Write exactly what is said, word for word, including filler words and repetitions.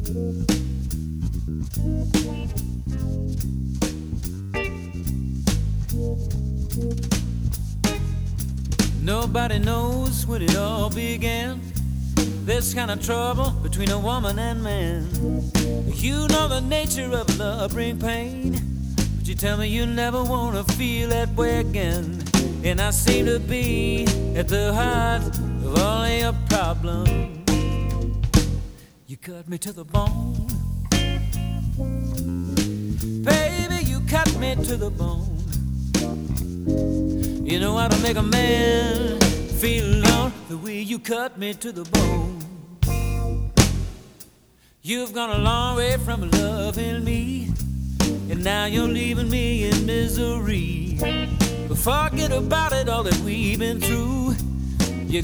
Nobody knows when it all began. This kind of trouble between a woman and man. You know the nature of love bring pain, but you tell me you never wanna feel that way again. And I seem to be at the heart of all of your problems. You cut me to the bone, baby, you cut me to the bone. You know how to make a man feel alone, the way you cut me to the bone. You've gone a long way from loving me, and now you're leaving me in misery. But forget about it, all that we've been through.